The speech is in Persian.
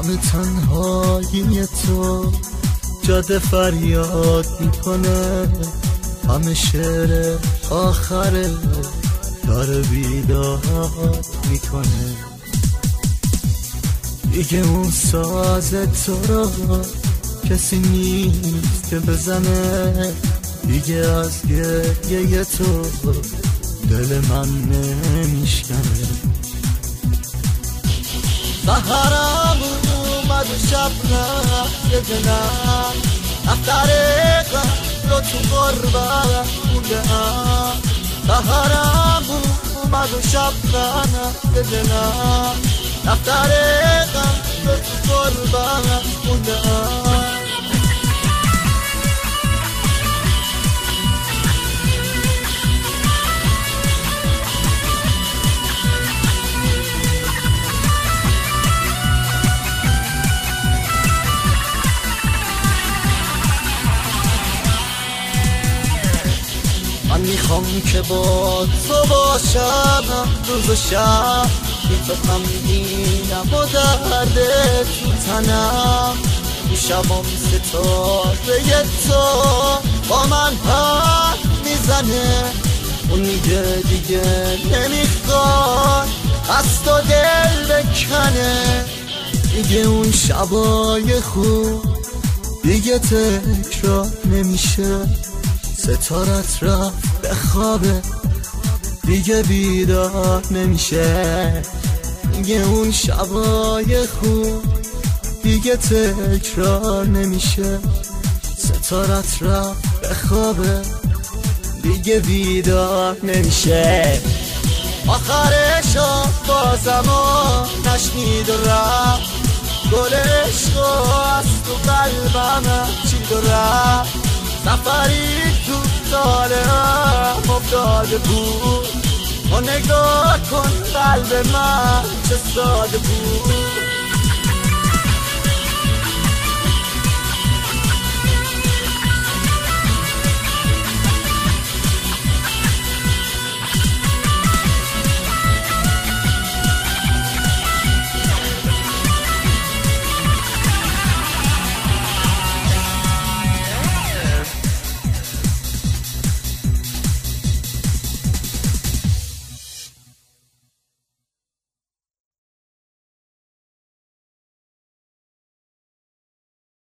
تنهایی تو جاده فریاد میکنه، همه شعر آخره داره بیداد میکنه. دیگه اون ساز تو رو کسی نیست که بزنه، دیگه از گریه تو دل من نمیشکنه. سهرم اومد و شب رفت یه دلم افتر قبل و تو غربت موندم. سهرم اومد و شب رفت یه دلم افتر قبل و تو غربت موندم. من میخوام که با تو باشم روز و شب، بی تو غمگینم و درد تو تنم. میشمم ستاره تو با من حرف میزنه، اون میگه دیگه نمیخواد از تو دل بکنه. دیگه اون شبای خوب دیگه تکرار نمیشه، ستارت رفت به خوابه دیگه بیدار نمیشه. دیگه اون شبای خوب دیگه تکرار نمیشه، ستارت رفت به خوابه دیگه بیدار نمیشه. آخرشو بازمو نشنید و رفت، گل عشقو از تو قلبم چید و رفت. سفری تو سالم افتاده بود و نگاه کن قلب من چه ساده بود.